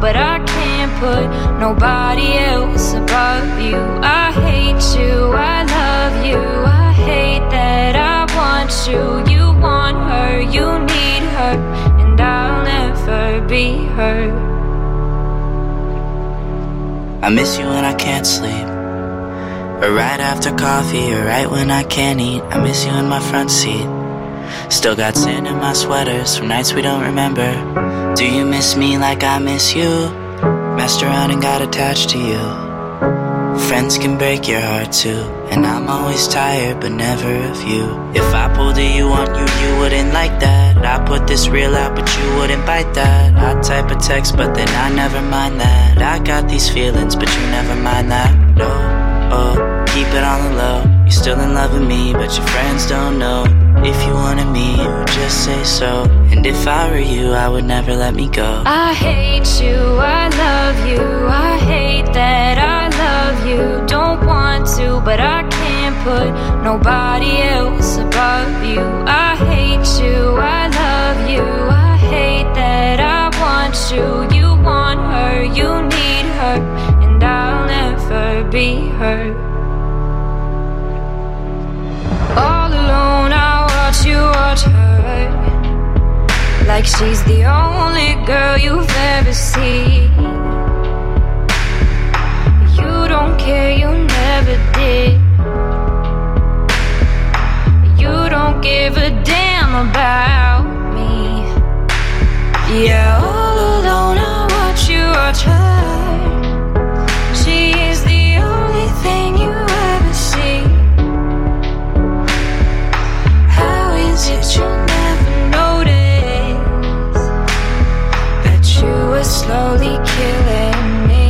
but I can't put nobody else above you. I hate you, I love you, I hate that I want you. You want her, you need her, and I'll never be her. I miss you when I can't sleep, or right after coffee, or right when I can't eat. I miss you in my front seat. Still got sand in my sweaters from nights we don't remember. Do you miss me like I miss you? Messed around and got attached to you. Friends can break your heart too, and I'm always tired but never of you. If I pulled a you on you, you wouldn't like that. I put this reel out but you wouldn't bite that. I type a text but then I never mind that. I got these feelings but you never mind that. No, oh, keep it on the low. You're still in love with me but your friends don't know. If you wanted me, you would just say so. And if I were you, I would never let me go. I hate you, I love you, I hate that I love you. Don't want to, but I can't put nobody else above you. I hate you, I love you, I hate that I want you. You want her, you need her, and I'll never be her. All alone I watch you watch her, like she's the only girl you've ever seen. You don't care, you never did. You don't give a damn about me. Yeah, all alone I watch you watch her. She is the only thing you ever see. How is it you never notice that you were slowly killing me?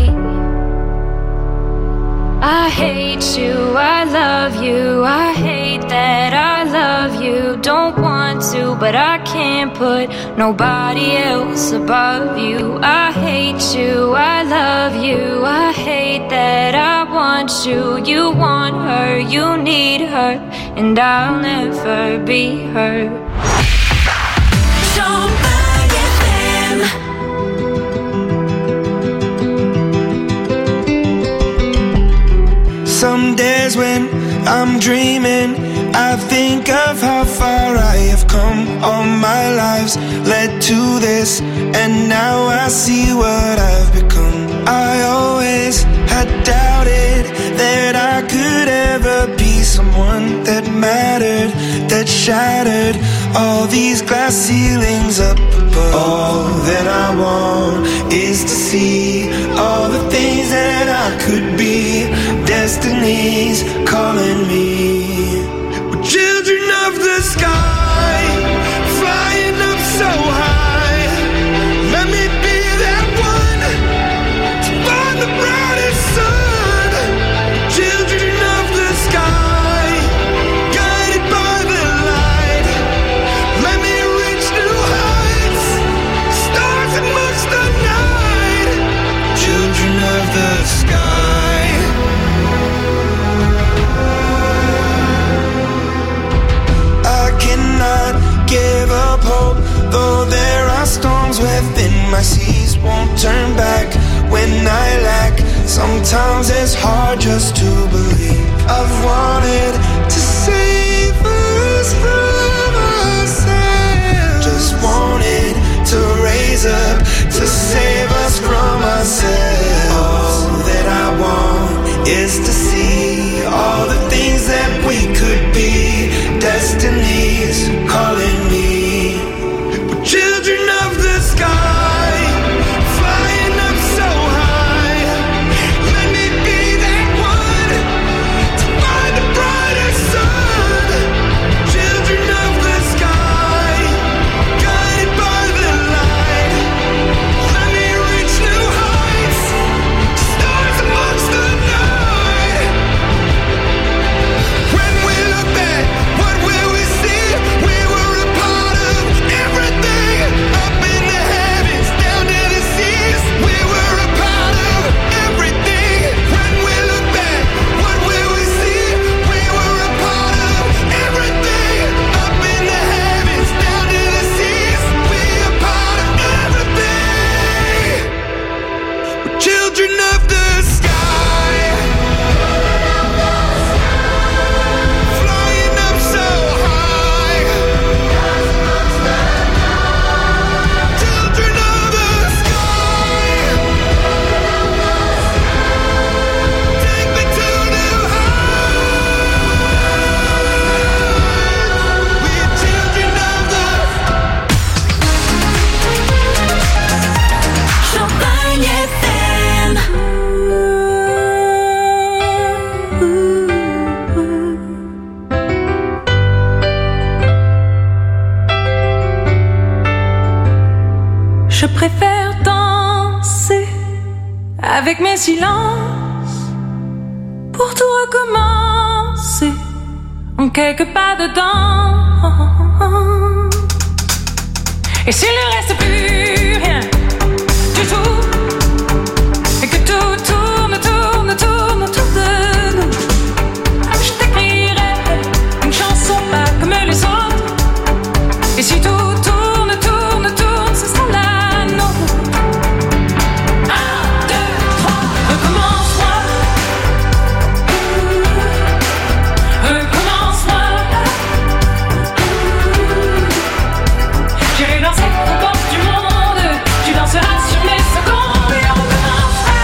I hate you, I love you, I hate that I love you. Don't want to, but I can't put nobody else above you. I hate you, I love you, I hate that I want you. You want her, you need her, and I'll never be her. Some days when I'm dreaming, I think of how far I have come. All my lives led to this, and now I see what I've become. I always had doubted that I could ever be someone that mattered, that shattered all these glass ceilings up above. All that I want is to see all the things that I could be. Destiny's calling me. We're children of the sky, flying up so high. Let me be that one to find the brightest sun. Children of the sky, guided by the light. Let me reach new heights, stars amongst the night. Children of the sky. Give up hope, though there are storms within my seas. Won't turn back when I lack. Sometimes it's hard just to believe. I've wanted to save us from ourselves. Just wanted to raise up to save us from ourselves. All that I want is to see all the things that we could be. Destiny's calling me. We're children of the sky, flying up so high. Let me be that one to find the brighter sun. Children Je préfère danser avec mes silences pour tout recommencer en quelques pas dedans. Et s'il ne reste plus rien du tout, et que tout tourne autour de nous, je t'écrirai une chanson pas comme les autres. Et si tout tourne, ce sera la nôtre. 1, 2, 3, recommence-moi. Recommence-moi. J'irai danser aux portes du monde. Tu danseras sur mes secondes. Et on recommencera.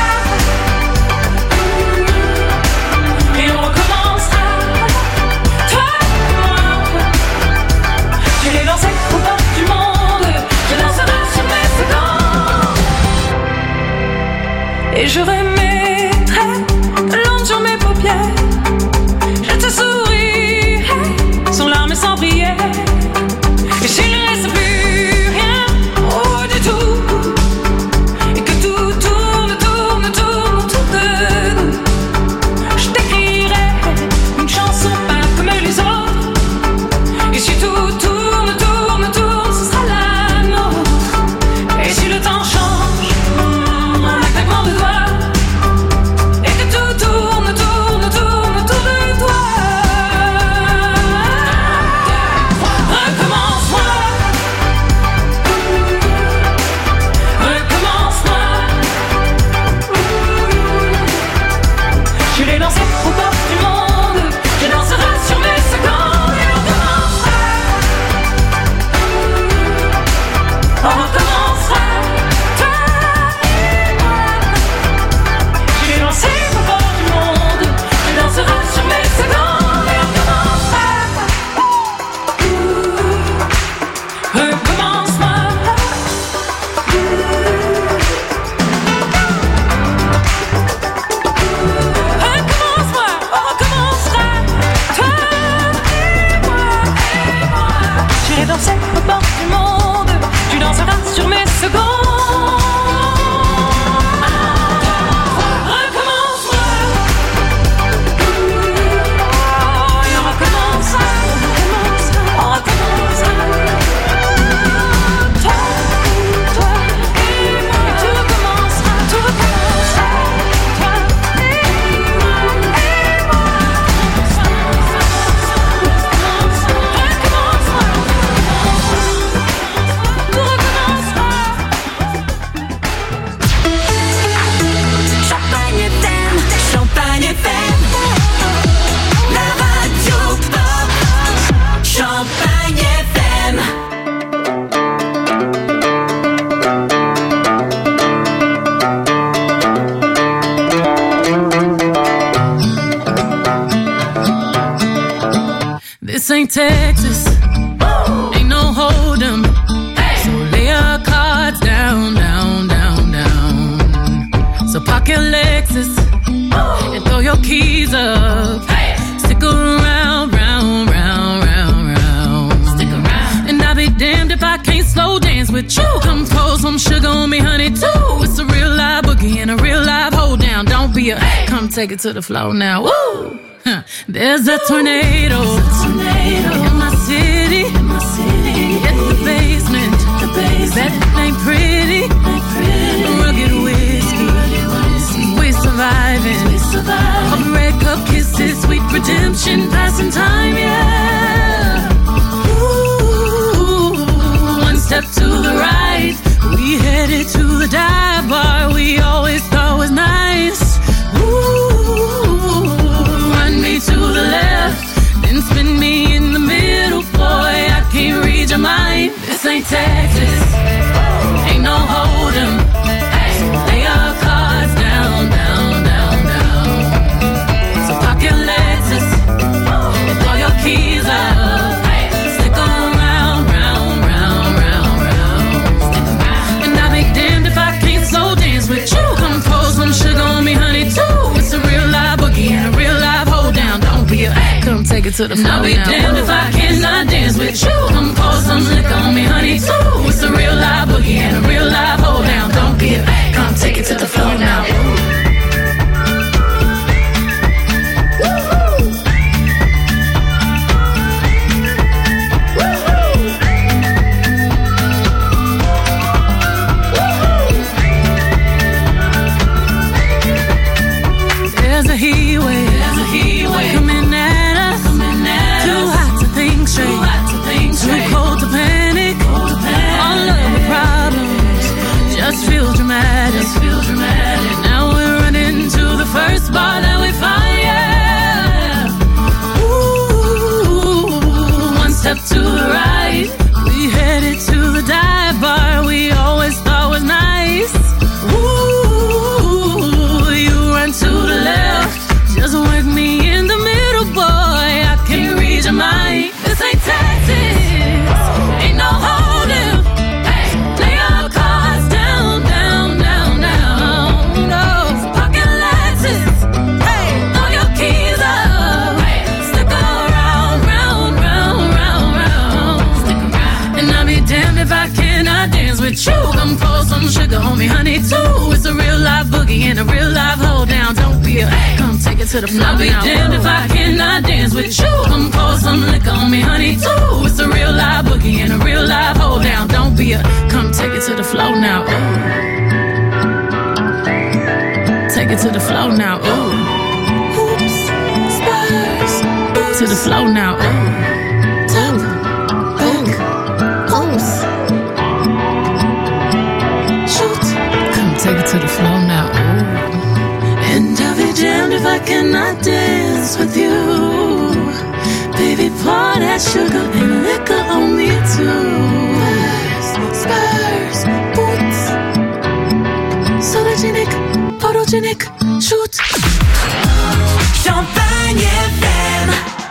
Et on recommencera. Toi et moi. J'irai danser aux portes du monde. Tu danseras sur mes secondes. Et je remettrai de l'ombre sur mes paupières. Je te sourirai sans larmes et sans prière. Et s'il ne reste plus rien, oh du tout, et que tout tourne autour de nous, je t'écrirai une chanson pas comme les autres. Et si tout tourne, ce sera la nôtre. Et si le temps change, un claquement de doigts, et que tout tourne autour de toi. Recommence-moi. Recommence-moi. J'irai danser aux portes du monde. Tu danseras sur mes secondes. Et on recommencera. On recommencera. Toi et moi. J'irai danser aux portes du monde. Tu danseras sur mes secondes. Et on recommencera. Recommence-moi. Recommence-moi, on recommencera. Toi et moi. J'irai danser aux portes du monde. Tu danseras sur mes secondes. Recommence-moi. Et on recommencera. On recommencera. Toi et moi. Et tout recommencera. Toi et moi. Champagne FM, Champagne FM, la radio pop, Champagne FM. This ain't Texas, ain't no hold'em. So lay your cards down. So park your Lexus and throw your keys up. Stick around, round. Stick around. And I'll be damned if I can't slow dance with you. Come pour some sugar on me, honey, too. It's a real live boogie and a real live hold down. Don't be a come take it to the floor now. Woo! Huh. There's a tornado in my city. At the basement. That ain't pretty. Rugged whiskey. We surviving. Of red cup kisses, sweet redemption, passing time, yeah. Ooh, one step to the right, we headed to the dive bar we always thought was nice. Ooh, run me to the left, then spin me in the middle, boy, I can't read your mind. This ain't Texas, ain't no hold'em. So lay your cards down. So park your Lexus and throw your keys up. Stick around. And I'll be damned if I can't slow dance with you. Come pour some sugar on me, honey, too. It's a real live boogie and a real live hold down. Don't be a come take it to the floor. I'll be damned if I cannot dance with you. Come pour some liquor on me, honey, too. It's a real live boogie and a real live I dance with you? Come pour some sugar on me, honey, too. It's a real live boogie and a real live hold down. Don't be a come take it to the floor. I'll be damned if I cannot dance with you. Come pour some liquor on me, honey, too. It's a real live boogie and a real live hold down. Don't be a come take it to the floor now. Ooh. Take it to the floor now. Ooh. Hoops, spurs, to the floor now. Ooh. Top, back, pose. Shoot. Come take it to the floor now. Ooh. And I'll be damned if I cannot dance with you. Baby, pour that sugar and liquor on me too. Spurs, boots. Sologenic, photogenic, shoot. Champagne FM.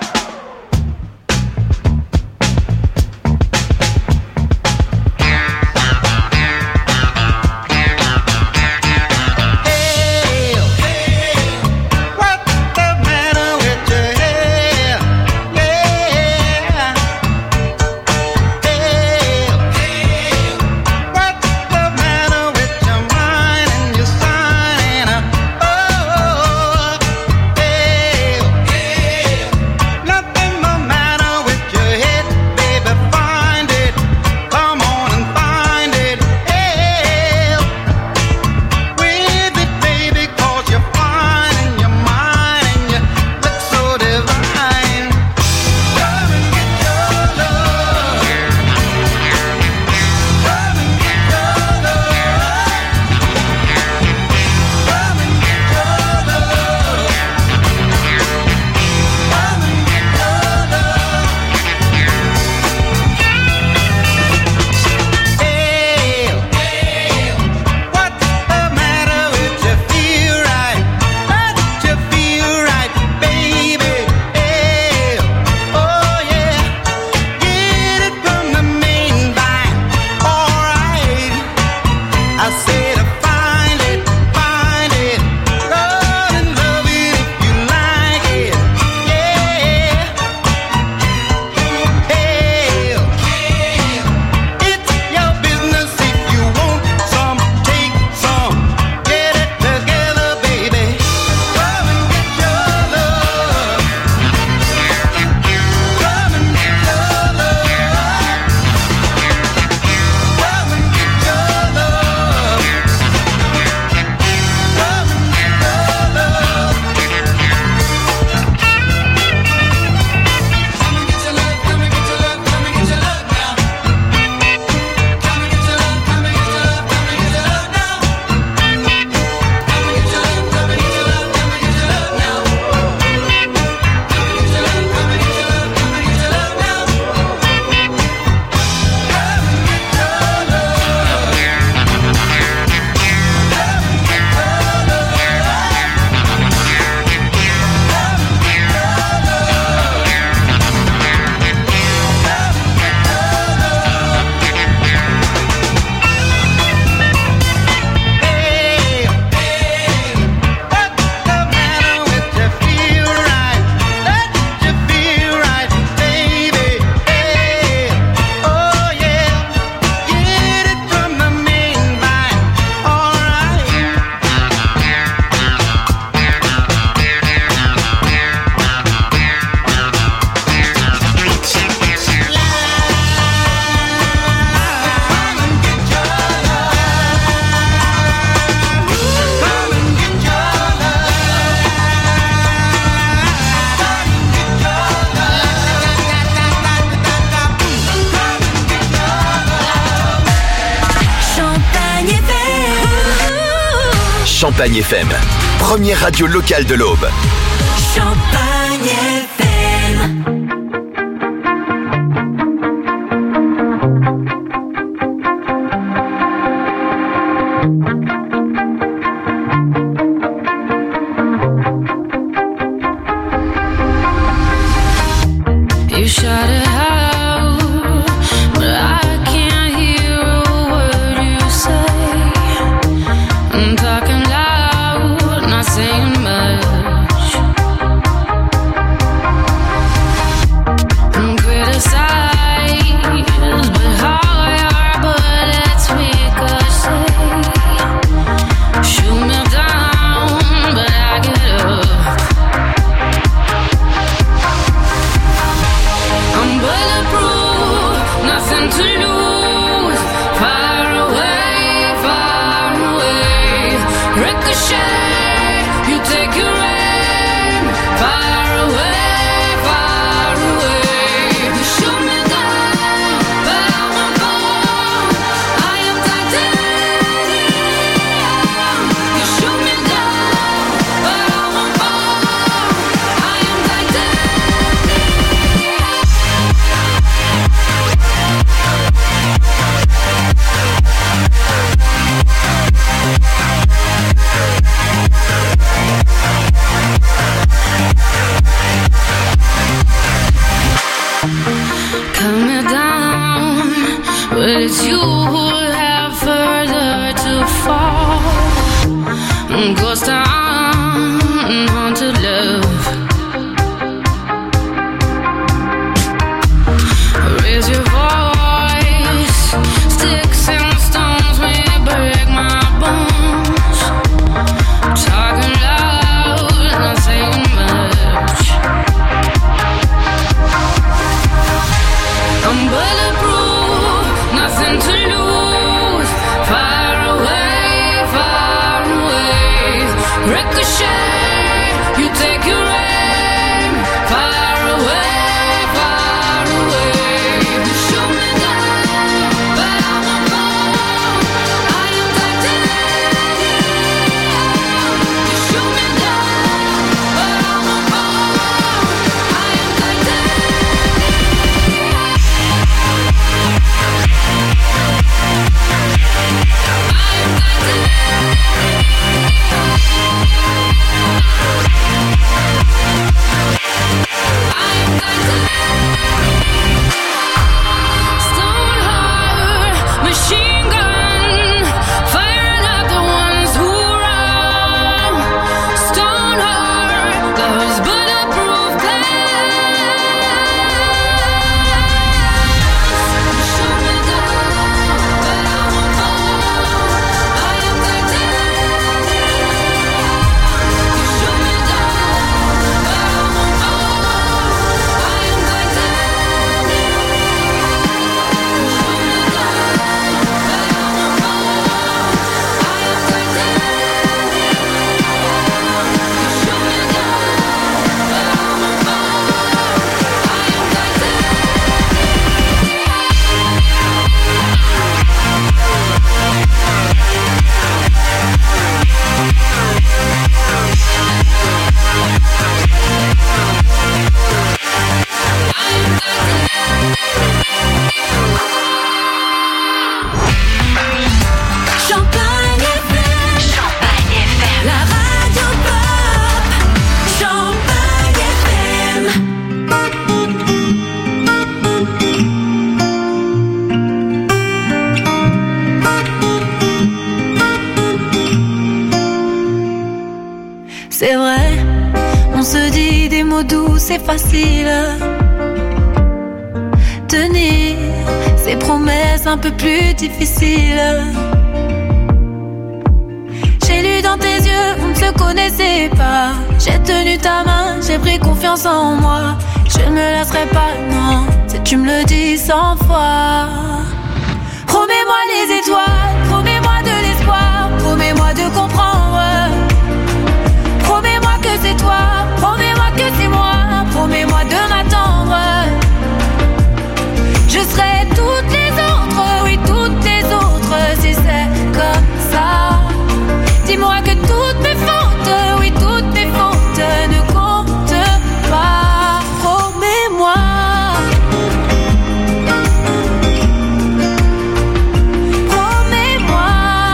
Champagne FM, première radio locale de l'Aube. Champagne FM. You shot it out, but I can't hear a word you say. I'm talking loud, not saying much. c'est facile. Tenir ses promesses un peu plus difficiles. J'ai lu dans tes yeux, on ne se connaissait pas. J'ai tenu ta main, j'ai pris confiance en moi. Je ne me lasserai pas, non, si tu me le dis 100 fois. Promets-moi les étoiles, promets-moi de l'espoir, promets-moi de comprendre. Promets-moi que c'est toi, promets-moi que c'est moi, promets-moi de m'attendre. Je serai toutes les autres, oui toutes les autres, si c'est comme ça. Dis-moi que toutes mes fautes, oui toutes mes fautes ne comptent pas. Promets-moi. Promets-moi.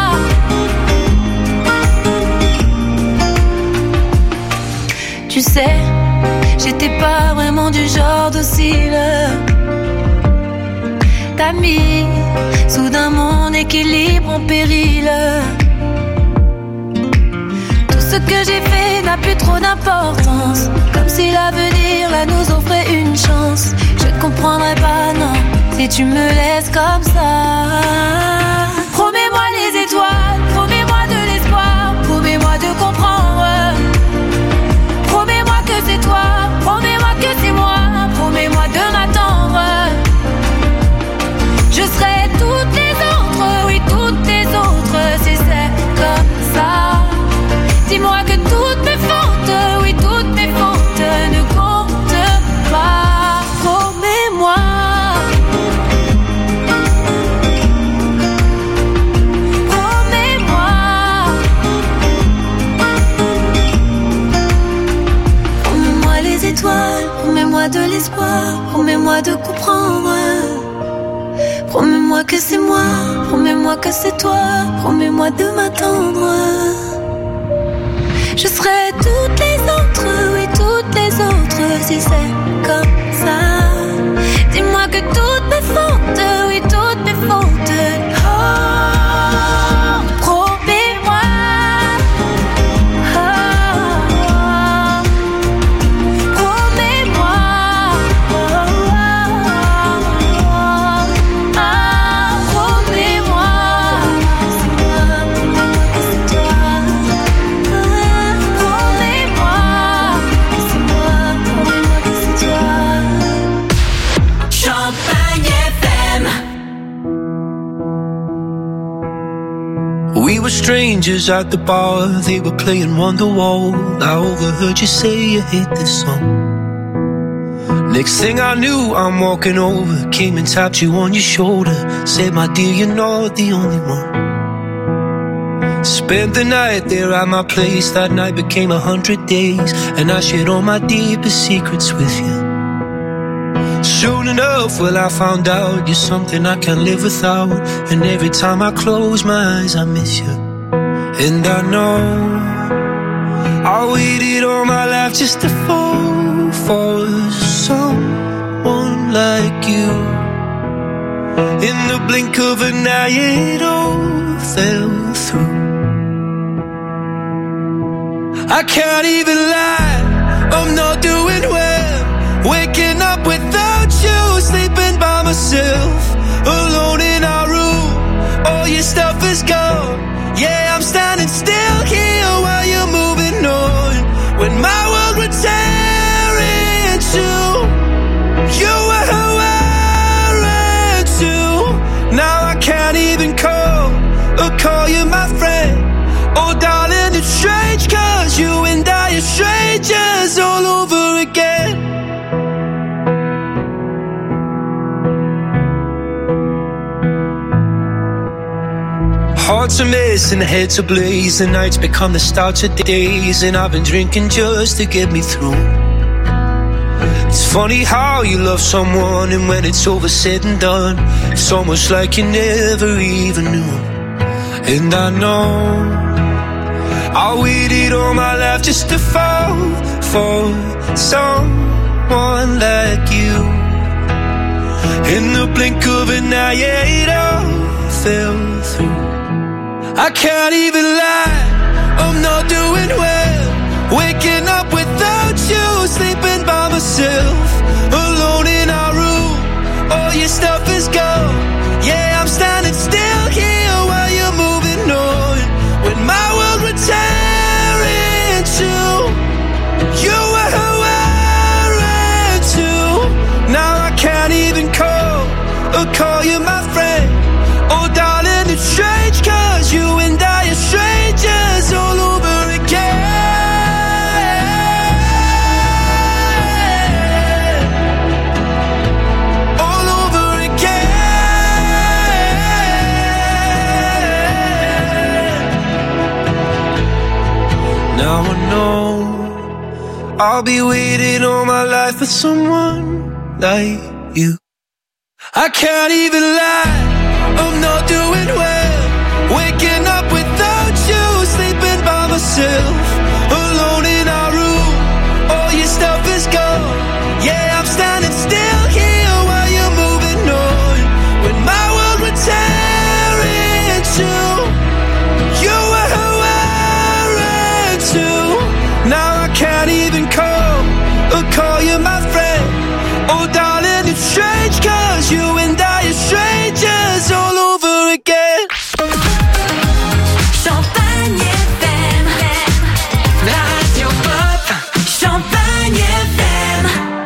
Tu sais, j'étais pas vraiment du genre docile. T'as mis soudain mon équilibre en péril. Ce que j'ai fait n'a plus trop d'importance. Comme si l'avenir là nous offrait une chance. Je ne comprendrai pas, non, si tu me laisses comme ça. Promets-moi les étoiles, promets-moi de l'espoir, promets-moi de comprendre. Promets-moi que c'est toi, promets-moi que c'est moi, promets-moi de m'attendre. Je serai toutes les autres, oui toutes les autres, si c'est comme ça. Dis-moi que toutes mes fautes, oui toutes mes fautes ne comptent pas. Promets-moi. Promets-moi. Promets-moi les étoiles, promets-moi de l'espoir, promets-moi de comprendre. Promets-moi que c'est moi, promets-moi que c'est toi, promets-moi de m'attendre. Je serai toutes les autres, oui toutes les autres, si c'est comme ça. Dis-moi que toutes mes fautes, oui toutes mes fautes. Oh, promets-moi. Oh, promets-moi. Oh, promets-moi. C'est toi. We were strangers at the bar, they were playing Wonderwall. I overheard you say you hate this song. Next thing I knew, I'm walking over, came and tapped you on your shoulder. Said, my dear, you're not the only one. Spent the night there at my place, that night became 100 days. And I shared all my deepest secrets with you. Soon enough, well, I found out you're something I can't live without. And every time I close my eyes, I miss you. And I know I waited all my life just to fall for someone like you. In the blink of an eye, it all fell through. I can't even lie, I'm not doing well. Waking up without you, sleeping by myself, alone in our room, all your stuff is gone. Yeah, I'm standing still here while you're moving on. When my world would tear into, you were wearing too. Now I can't even call you my friend. Oh darling, it's strange, cause you and I are strangers all over again. Hearts are missing, heads are blaze. The nights become the start of days, and I've been drinking just to get me through. It's funny how you love someone, and when it's over said and done, it's almost like you never even knew. And I know I waited all my life just to fall for someone like you. In the blink of an eye, yeah, it all fell through. I can't even lie, I'm not doing well. Waking up without you, sleeping by myself. now I know I'll be waiting all my life for someone like you. I can't even lie, I'm not doing well. Waking up without you, sleeping by myself, alone in our room, all your stuff is gone. Yeah, I'm standing still here while you're moving on. When my world would tear into, you were who I ran to. Now I can't even call you my friend. Oh darling, it's strange, cause you and I are strangers all over again. Champagne FM, la radio pop. Champagne FM.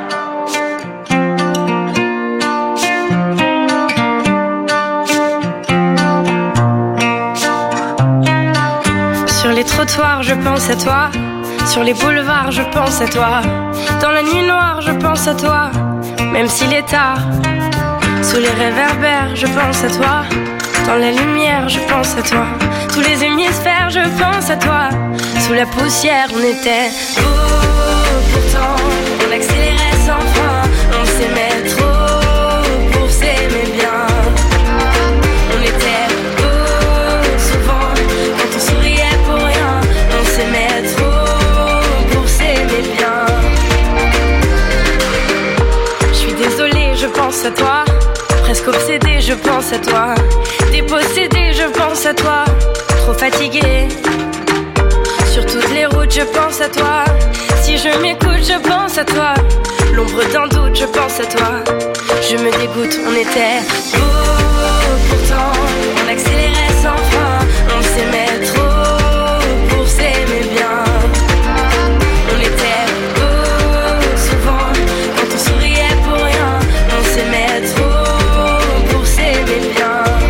Sur les trottoirs, je pense à toi. Sur les boulevards, je pense à toi. Dans la nuit noire, je pense à toi. Même s'il est tard. Sous les réverbères, je pense à toi. Dans la lumière, je pense à toi. Tous les hémisphères, je pense à toi. Sous la poussière, on était beau. Pourtant, on accélérait sans frein. On s'aimait trop pour s'aimer bien. On était beau souvent quand on souriait pour rien. On s'aimait trop pour s'aimer bien. Je suis désolée, je pense à toi. Presque obsédée, je pense à toi. Dépossédée, je pense à toi. Trop fatiguée. Sur toutes les routes, je pense à toi. Si je m'écoute, je pense à toi. L'ombre d'un doute, je pense à toi. Je me dégoûte, on était beau. Pourtant, on accélérait sans frein. On s'aimait trop pour s'aimer bien. On était beau souvent quand on souriait pour rien. On s'aimait trop pour s'aimer bien.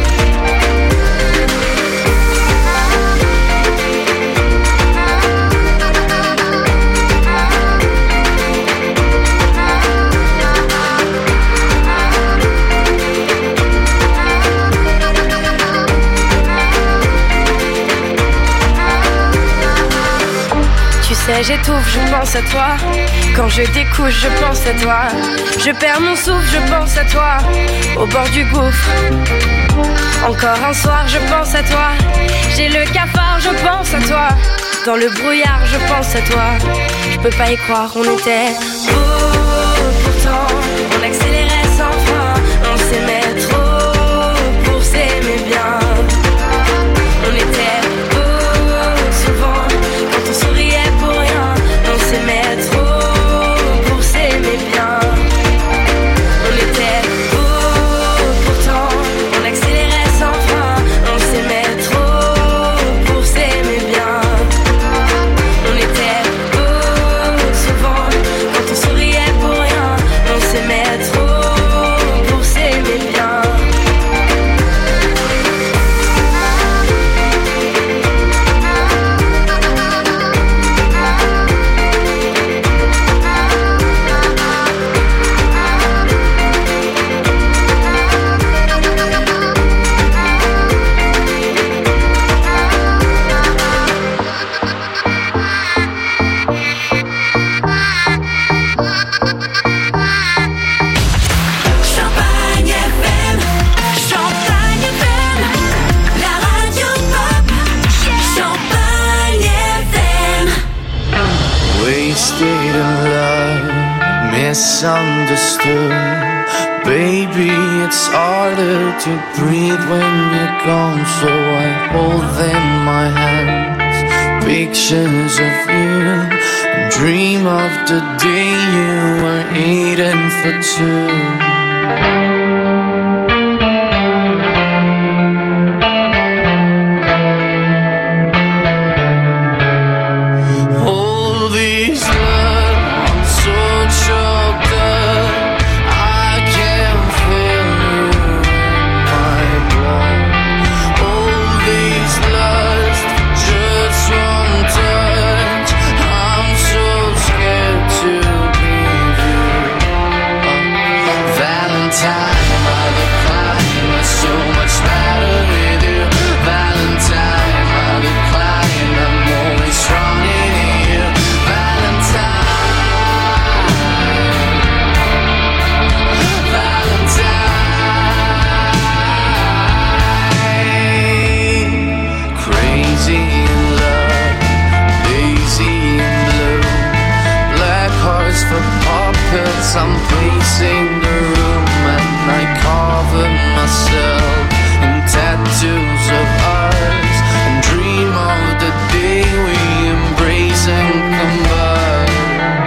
J'étouffe, je pense à toi. Quand je découche, je pense à toi. Je perds mon souffle, je pense à toi. Au bord du gouffre. Encore un soir, je pense à toi. J'ai le cafard, je pense à toi. Dans le brouillard, je pense à toi. Je peux pas y croire, on était beau. Pourtant, on accélérait sans frein. On s'aimait trop pour s'aimer bien. On était beau souvent quand on souriait pour rien. On s'aimait trop pour s'aimer bien. On était beau pourtant, on accélérait sans frein. On s'aimait trop pour s'aimer bien. On était beau souvent quand on souriait pour rien. On s'aimait trop pour s'aimer bien. Misunderstood. Baby, it's harder to breathe when you're gone. So I hold in my hands pictures of you and dream of the day you were eating for two. Valentine someplace in the room, and I cover myself in tattoos of ours and dream of the day we embrace and combine.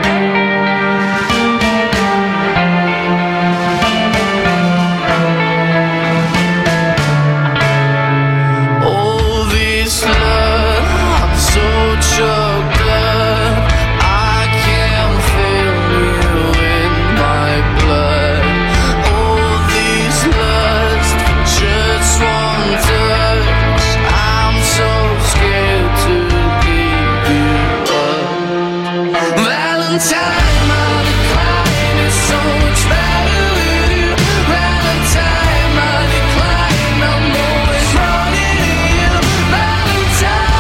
All this love, I'm so choked up, I can't feel you in my blood. All this lust, just one touch, I'm so scared to give you up. Valentine, my decline is so much better with you. Valentine, my decline, I'm always running to you. Valentine,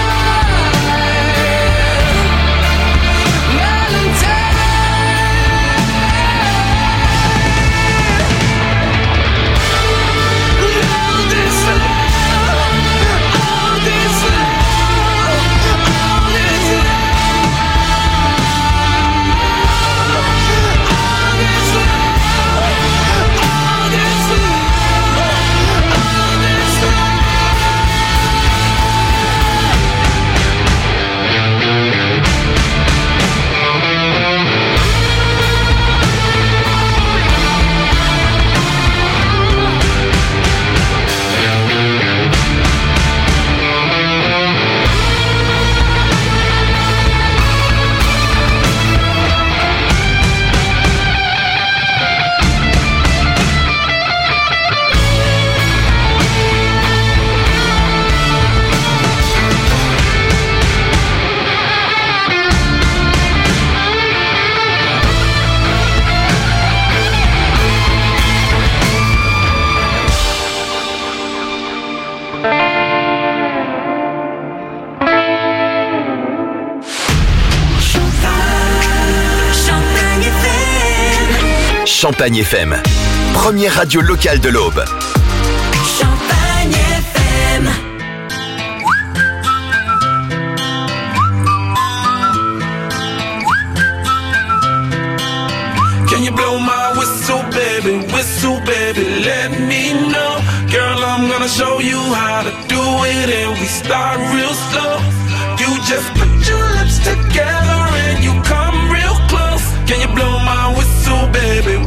Valentine. All this love, all this love, all this love, all this love, all this love, all this love. Champagne FM, première radio locale de l'Aube. Champagne FM. Can you blow my whistle, baby, let me know. Girl, I'm gonna show you how to do it, and we start real slow. You just put your lips together and you come real close. Can you blow my whistle, baby,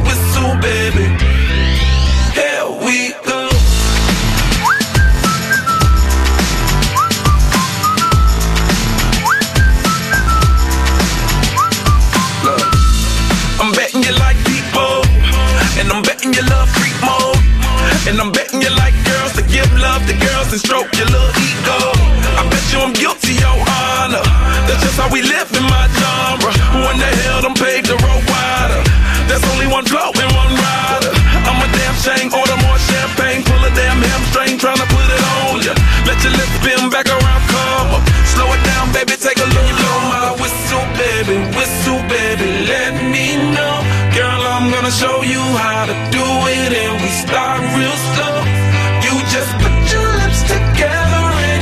here we go. Look, I'm betting you like people, and I'm betting you love freak mode, and I'm betting you like girls to give love to girls and stroke your little ego. I bet you I'm guilty, your honor. That's just how we live in my genre. Who in the hell done paved the road wider? There's only one flow and one rider. I'm a damn shame, order more champagne, pull a damn hamstring, tryna put it on ya. Let your lips spin back around, come up. Slow it down, baby, take a look. You blow my whistle, baby, let me know. Girl, I'm gonna show you how to do it, and we start real slow. You just put your lips together and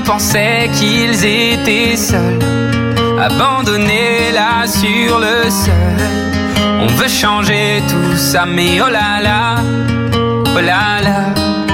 pensaient qu'ils étaient seuls, abandonnés là sur le sol. On veut changer tout ça, mais oh là là, oh là là.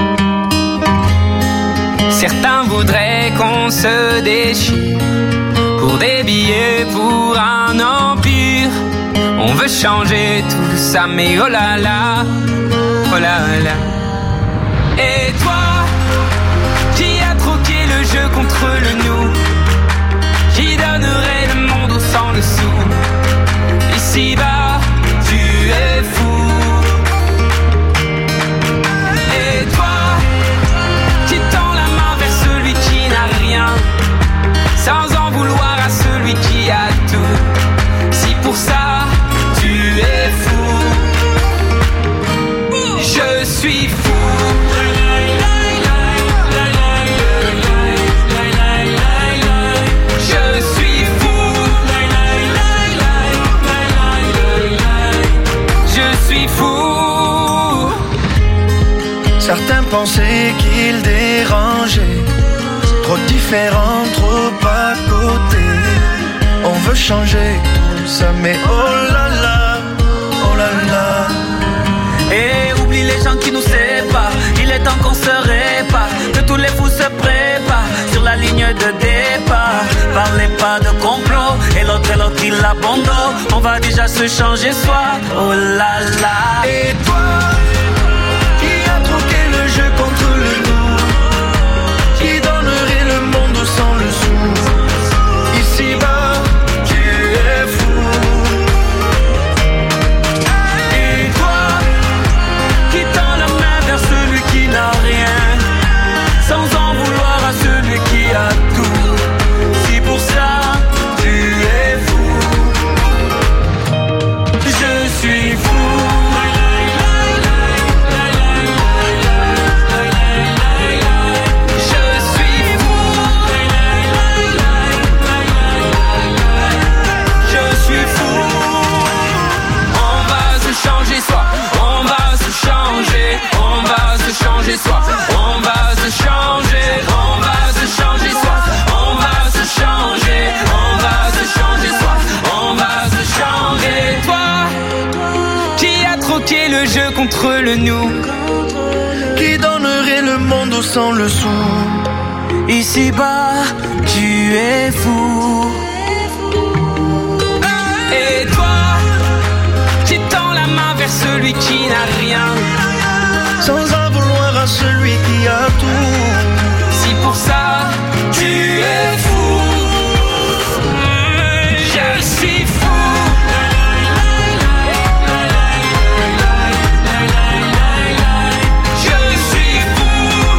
Certains voudraient qu'on se déchire pour des billets, pour un empire. On veut changer tout ça, mais oh là là, oh là là. Et toi, qui a troqué le jeu contre le nous, qui donnerait le monde au sang le sou. Ici-bas, tu es fou. Et toi, qui tend la main vers celui qui n'a rien, sans en vouloir à celui qui a tout. Si pour ça, tu es fou, je suis fou. Certains pensaient qu'ils dérangeaient, trop différents, trop à côté. On veut changer tout ça, mais oh là là, oh là là. Et oublie les gens qui nous séparent, il est temps qu'on se répare, que tous les fous se préparent sur la ligne de départ. Parlez pas de complot, et l'autre il abandonne. On va déjà se changer soi, oh là là. Et toi, jeu contre le nous, qui donnerait le monde sans le sou. Ici-bas, tu es fou. Et toi, qui tend la main vers celui qui n'a rien, sans en vouloir à celui qui a tout. Si pour ça, tu es fou, je suis fou. Soi. On va se changer, on va se changer soi. On va se changer, on va se changer soi. On va se changer. Toi, qui a troqué le jeu contre le nous, qui donnerait le monde au sang le sou. Ici-bas, tu es fou. Et toi, qui tend la main vers celui qui n'a rien, sans en vouloir à celui qui a tout. Si pour ça, tu es fou, je suis fou. Je suis fou.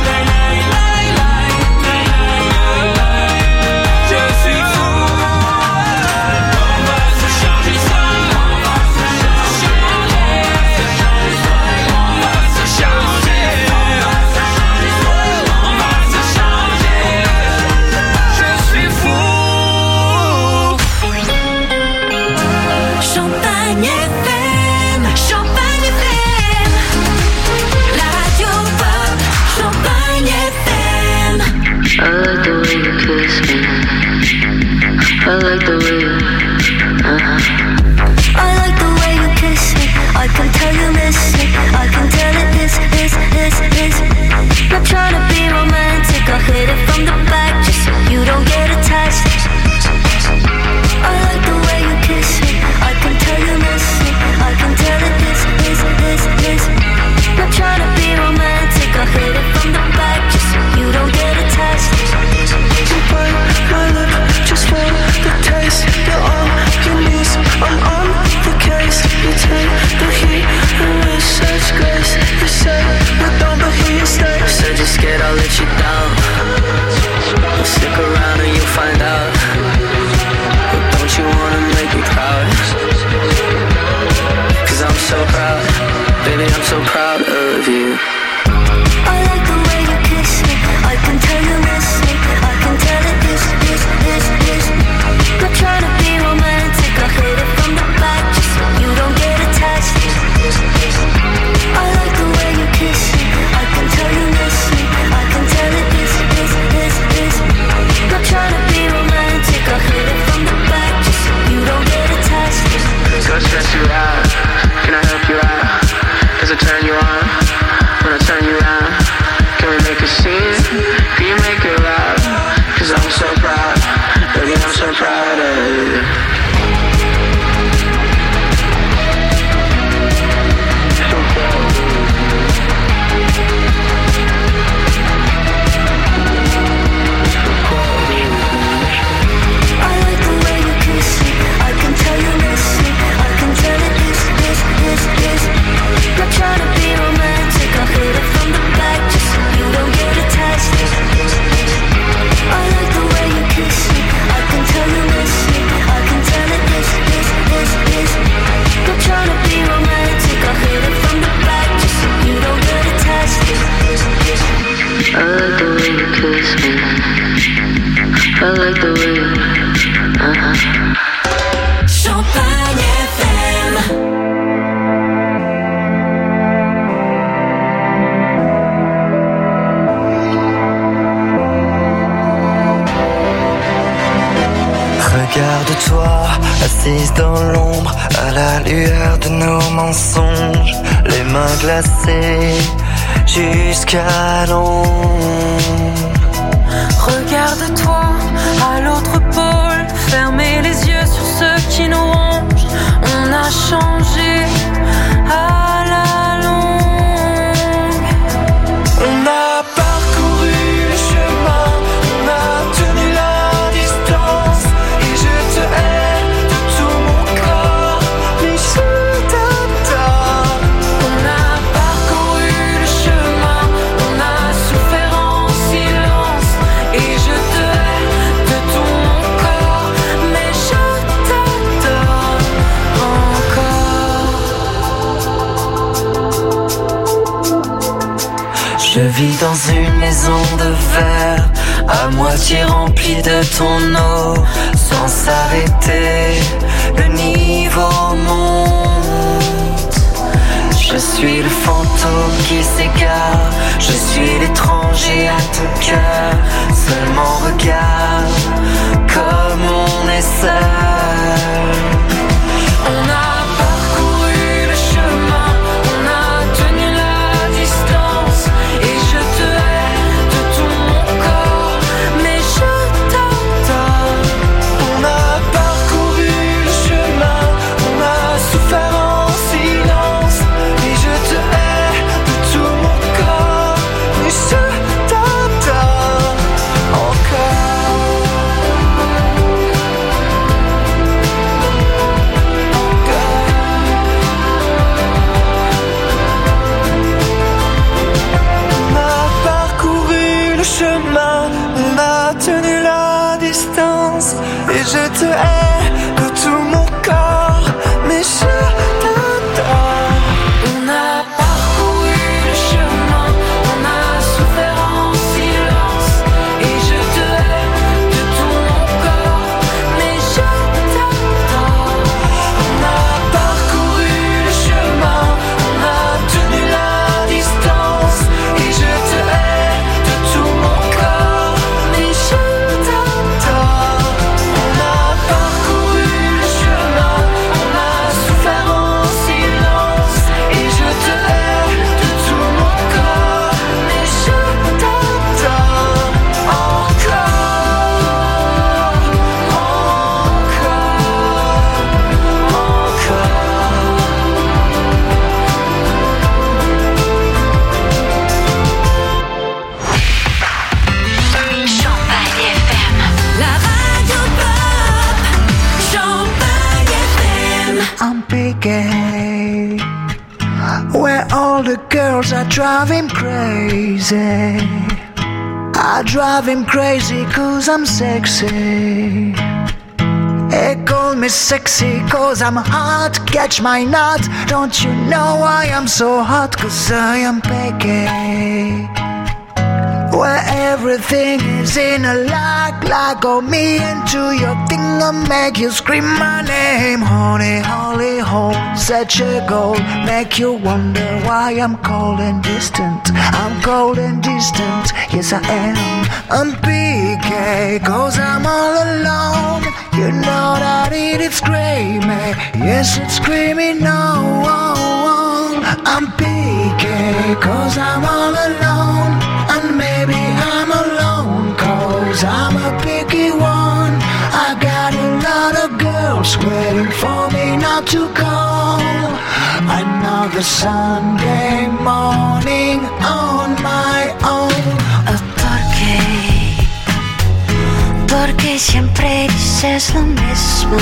Je suis fou. On va se changer ça. On va se changer. On va se changer. Champagne FM, Champagne FM, la radio pop, Champagne FM. I like the way you kiss me. I like the way you, I like the way you kiss me. I can tell you miss it. I can tell it is. Not trying to be romantic. I hit it from the back just so you don't get attached. I like the way you kiss me. I can tell you miss it. I can tell it is. Not trying to be romantic. I hit it from the back just so you don't get attached. You bite my lip just for the taste. You're on your knees, I'm on the case. You take the heat and with such grace. You say we're done but here you stay. said you're scared I'll let you down. Stick around and you'll find out. But don't you wanna make me proud? Cause I'm so proud, baby, I'm so proud of you. I like the way you kiss me. I can tell you miss me. I can tell it is. Not trying to be romantic. I hit it from the back just so you don't get attached. I like the way you kiss me. I can tell you miss me. I can tell it is. Champagne FM. Regarde-toi, assise dans l'ombre, à la lueur de nos mensonges, les mains glacées jusqu'à l'ombre. Regarde-toi à l'autre pôle, fermez les yeux sur ceux qui nous rongent. On a changé à la longue. On a parcouru le chemin, on a tenu la distance, et je te hais de tout mon corps, mais je t'adore. On a parcouru le chemin, on a souffert en silence, et je te hais de tout mon corps, mais je t'adore encore. Je vis dans une maison de verre, à moitié remplie de ton eau, sans s'arrêter, le niveau monte. Je suis le fantôme qui s'égare, je suis l'étranger à ton cœur. Seulement regarde comme on est seul. On a parcouru le chemin, on a tenu la distance, et je te hais de tout mon corps, mais je t'adore. On a parcouru le chemin, on a souffert en silence, et je te hais de tout mon corps, mais je t'adore encore. On a parcouru le chemin, on a tenu la distance, et je te hais de tout mon corps, mais je t'adore. On a parcouru le chemin, on a souffert en silence, et je te hais de tout mon corps, mais je t'adore. On a parcouru le chemin, on a tenu la distance, et je te hais de tout mon corps, mais je t'adore. On a parcouru le chemin, on a souffert en silence, et je te hais de tout mon corps, mais je t'adore encore, Champagne FM. La radio pop. Champagne FM. I'm picking where all the girls are driving crazy. I drive him crazy 'cause I'm sexy. They call me sexy 'cause I'm hot. Catch my nut. Don't you know I am so hot? 'Cause I am picky where everything is in a like oh me into your thing and make you scream my name. Honey, holy hole, such a goal, make you wonder why I'm cold and distant. I'm cold and distant, yes I am. I'm PK, 'cause I'm all alone. You know that it's screaming, yes it's screaming no. I'm PK, 'cause I'm all alone. And maybe I'm alone 'cause I'm a picky one. I got a lot of girls waiting for me not to call. Another Sunday morning on my own. Porque siempre dices lo mismo.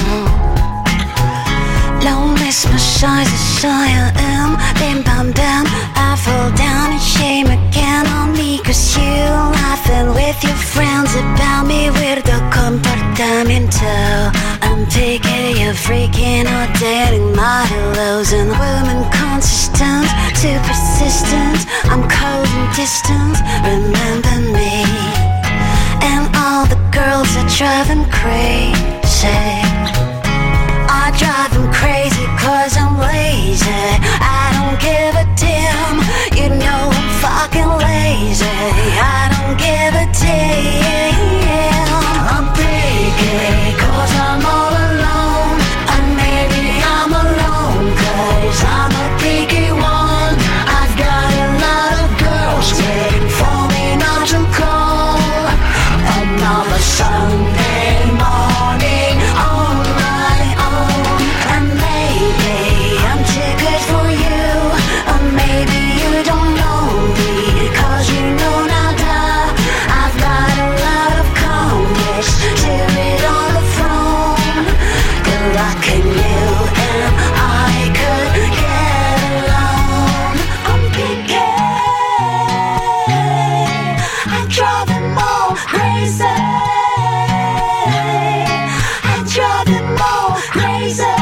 Lo mismo soy, I am. Bim bam bam, I fall down in shame again on me. 'Cause you laughing with your friends about me. Weirdo comportamiento. I'm taking you freaking out, dating my hellos. And women consistent, too persistent. I'm cold and distant, remember me. And all the girls are driving crazy. crazy. I drive him crazy 'cause I'm lazy. I don't give a damn, you know I'm fucking lazy. I don't give a damn. I'm picky 'cause I'm all alone. And maybe I'm alone 'cause I'm a picky one. I've got a lot of girls waiting for me not to call. Another Sunday morning on my own. And maybe I'm too good for you, or maybe you don't know me 'cause you know nada. I've got a lot of comics to read on the phone. Good luck in you and I could get along. I'm picky, I drive them all crazy. I drive them all crazy.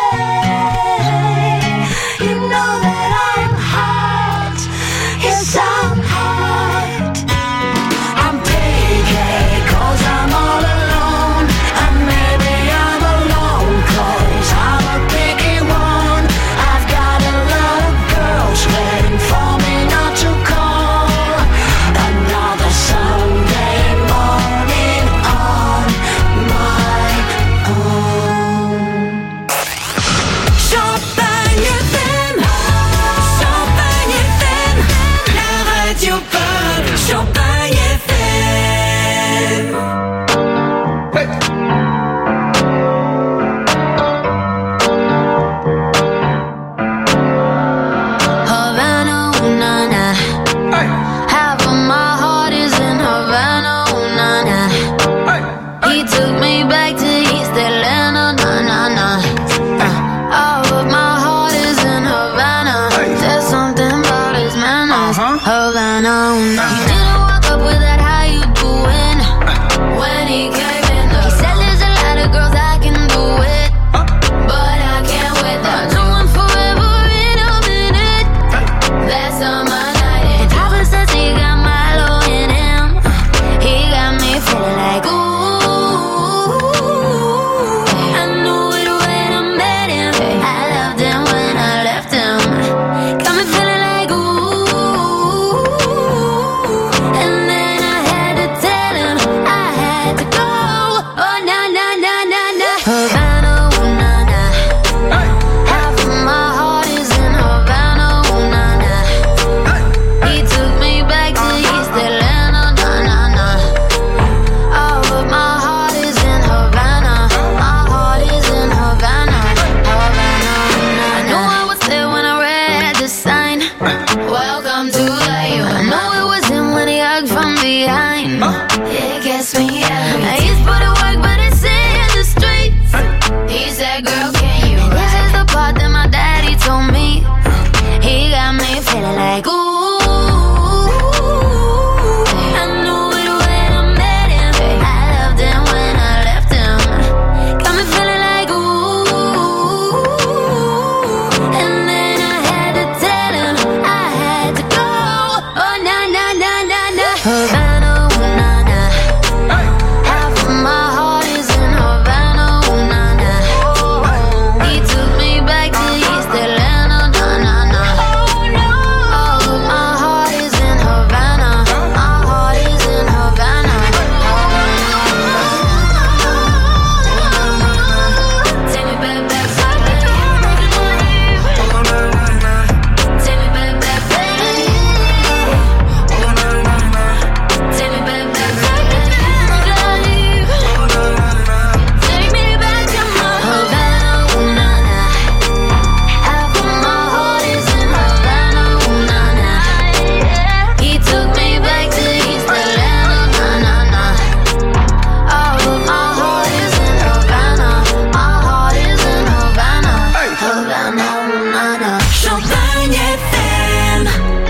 You know that I'm hot. Yes, I'm hot. I'm picky 'cause I'm all alone. And maybe I'm alone 'cause I'm a picky one. I've got a lot of girls waiting for me not to call. Another Sunday morning on my own. Champagne FM, Champagne FM, la radio pop, Champagne FM. Havana, ooh, na, na. Half of my heart is in Havana, ooh, na, na. He took me back to East Atlanta, na, na, na. All of my heart is in Havana. There's something about his manners. Havana, ooh, na. He didn't walk up with that, how you doing? When he came in, he said there's a lot of girls I can do it, but I can't wait. I'll do one forever in a minute. That's on my night. And Papa says he got Milo in him. He got me feeling like ooh. I knew it when I met him. I loved him when I left him. Got me feeling like ooh. And then I had to tell him I had to go. Oh na na na na na. Havana, ooh, na na. Half of my heart is in Havana, ooh, na na. He took me back to East Atlanta, na na na. All of my heart is in Havana. My heart is in Havana, Havana, ooh, na na. I knew I was there when I read the sign. Welcome to the U. I know it was him when he hugged from behind. It gets me every time. He's put in work, but it's in the streets. He said, girl, can you ride? This is the part that my daddy told me. He got me feeling like ooh. I knew it when I met him. I loved him when I left him. Got me feeling like ooh. And then I had to tell him I had to go. Oh na na na na na. Havana, ooh, na na. Half of my heart is in Havana, ooh, na na. He took me back to East Atlanta, na na na. All of my heart is in Havana. My heart is in Havana. Take me back, back, back, back. Take me back, back, back. Take me back, back, back, back. Take me back to my Havana, ooh, na na. Half of my heart is in Havana, ooh, na na. He took me back to East Atlanta, na na na. All of my heart is in Havana. My heart is in Havana, Havana, ooh, na na. Champagne FM.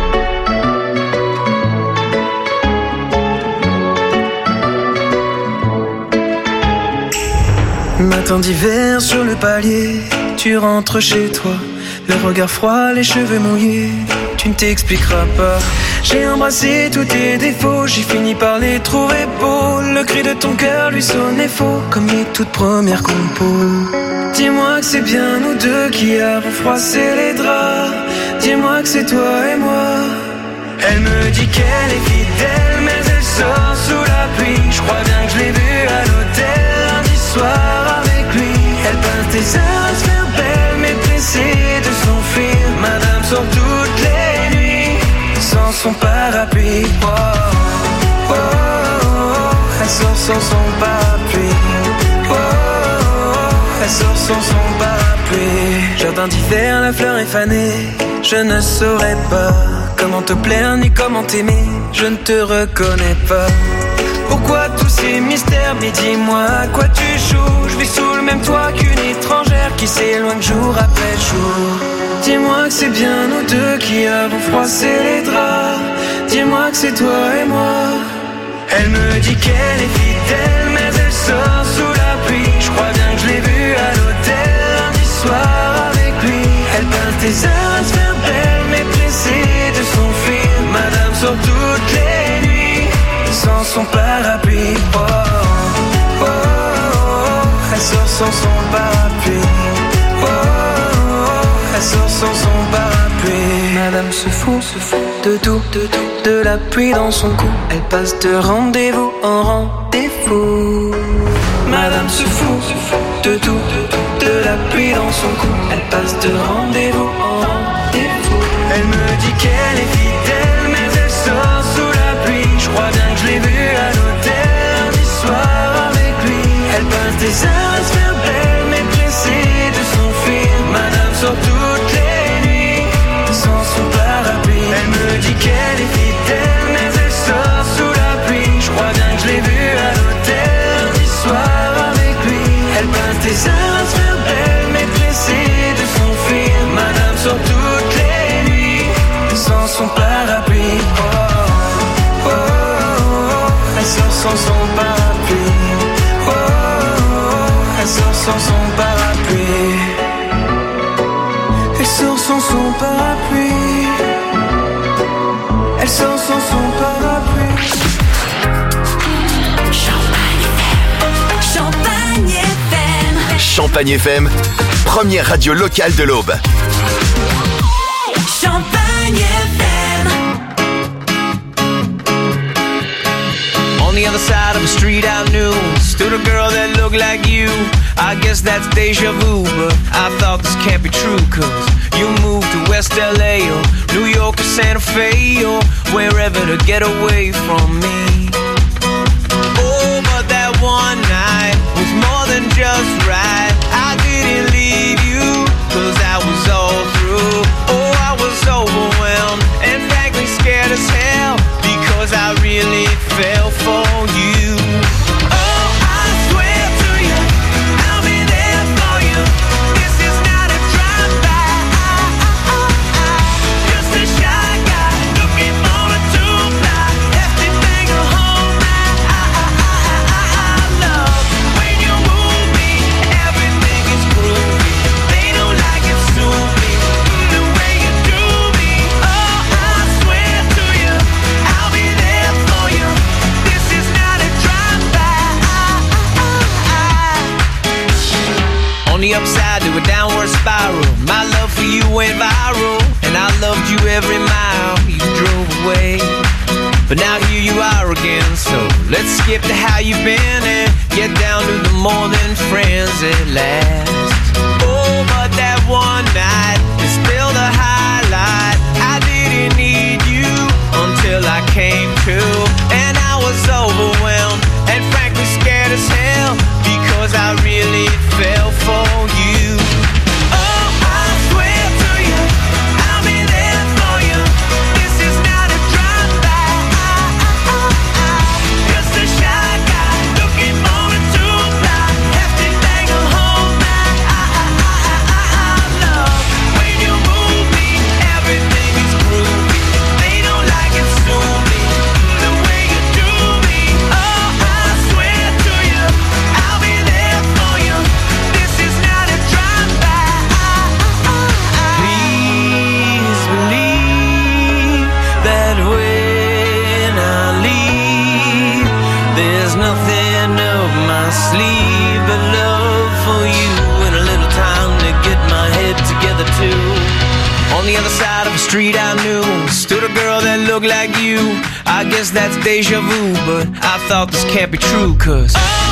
Matin d'hiver sur le palier, tu rentres chez toi, le regard froid, les cheveux mouillés, tu ne t'expliqueras pas. J'ai embrassé tous tes défauts, j'ai fini par les trouver beaux. Le cri de ton cœur lui sonnait faux, comme les toutes premières compos. Dis-moi que c'est bien nous deux qui avons froissé les draps. Dis-moi que c'est toi et moi. Elle me dit qu'elle est fidèle, mais elle sort sous la pluie. Je crois bien que je l'ai vue à l'hôtel lundi soir avec lui. Elle passe des heures à se faire belle, mais pressée de s'enfuir. Madame sort toutes les nuits sans son parapluie. Oh, oh, oh, oh. Elle sort sans son parapluie. Oh, oh, oh. Elle sort sans son parapluie. Jardin d'hiver, la fleur est fanée. Je ne saurais pas comment te plaire ni comment t'aimer. Je ne te reconnais pas. Pourquoi tous ces mystères? Mais dis-moi à quoi tu joues. Je vis sous le même toit qu'une étrangère qui s'éloigne jour après jour. Dis-moi que c'est bien nous deux qui avons froissé les draps. Dis-moi que c'est toi et moi. Elle me dit qu'elle est fidèle, mais elle sort sous la pluie. Je crois bien que je l'ai vue à l'hôtel lundi soir avec lui. Elle passe des heures à se faire belle, mais pressée de s'enfuir. Madame sort toutes les nuits sans son parapluie. Oh, oh, oh, oh. Elle sort sans son parapluie. Oh, oh, oh. Elle sort sans son parapluie. Madame se fout de tout, de la pluie dans son cou. Elle passe de rendez-vous en rendez-vous. Madame se fout de tout, de la pluie dans son cou. Elle passe de rendez-vous en rendez-vous. Elle me dit qu'elle est fidèle, mais elle sort sous la pluie. Je crois bien que je l'ai vue à l'hôtel lundi soir avec lui. Elle passe des heures à se faire belle, mais pressée de s'enfuir. Madame sort toutes les nuits sans son parapluie. Elle me dit qu'elle est fidèle, mais elle sort sous la pluie. Je crois bien que je l'ai vue à l'hôtel lundi soir avec lui. Elle passe des heures à se faire belle, mais pressée de s'enfuir. Madame sort toutes les nuits sans son parapluie. Oh, oh, oh, oh. Elle sort sans son parapluie. Oh, oh, oh. Elle sort sans son parapluie. Elle sort sans son parapluie. Elle sort sans son parapluie. Champagne FM. Champagne FM, première radio locale de l'Aube. Champagne FM. On the other side of the street I knew stood a girl that looked like you. I guess that's deja vu, but I thought this can't be true. Cause you moved to West LA or New York or Santa Fe or wherever to get away from me. Oh, but that one night was more than just right. I didn't leave you, cause I was all through. Oh, I was overwhelmed and frankly scared as hell, because I really fell for you. Oh, I swear to you, I'll be there for you. This is not a drive-by, just a shy guy looking for a two-fly. Everything a whole I love when you move me. Everything is groovy. They don't like it, sue me the way you do me. Oh, I swear to you, I'll be there for you. This is not a drive-by. On the upside to a downward spiral, my love for you went viral, and I loved you every mile you drove away. But now here you are again, so let's skip to how you've been and get down to the more than friends at last. Oh, but that one night is still the highlight. I didn't need you until I came to, and I was overwhelmed and frankly scared as hell, because I really fell for you. Oh, I swear to you, I'll be there for you. This is not a drive-by, just a shy guy looking for a two-fly. Everything a whole other side of a street I knew stood a girl that looked like you. I guess that's deja vu, but I thought this can't be true, 'cause